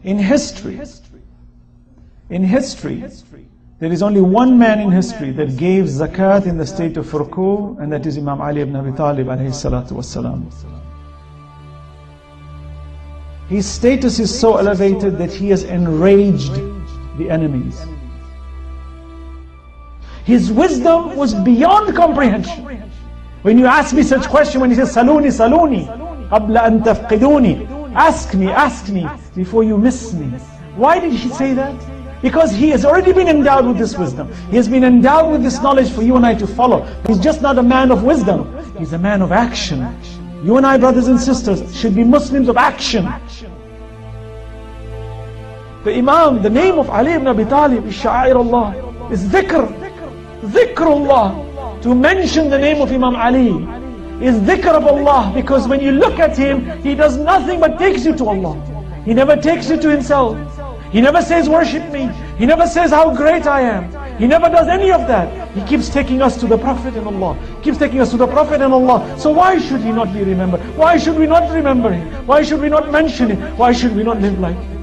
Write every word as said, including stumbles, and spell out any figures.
In history, in history, there is only one man in history that gave zakat in the state of ruku', and that is Imam Ali ibn Abi Talib alayhi salatu wassalam. His status is so elevated that he has enraged the enemies. His wisdom was beyond comprehension. When you ask me such question, when he says, Saluni, Saluni, qabla an tafqiduni, ask me, ask me, before you miss me. Why did he say that? Because he has already been endowed with this wisdom. He has been endowed with this knowledge for you and I to follow. He's just not a man of wisdom. He's a man of action. You and I, brothers and sisters, should be Muslims of action. The Imam, the name of Ali ibn Abi Talib is Sha'air Allah, is dhikr, dhikrullah. To mention the name of Imam Ali is dhikr of Allah, because when you look at him, he does nothing but takes you to Allah. He never takes you to himself. He never says, worship me. He never says how great I am. He never does any of that. He keeps taking us to the Prophet and Allah. He keeps taking us to the Prophet and Allah. So why should he not be remembered? Why should we not remember him? Why should we not mention him? Why should we not live like him?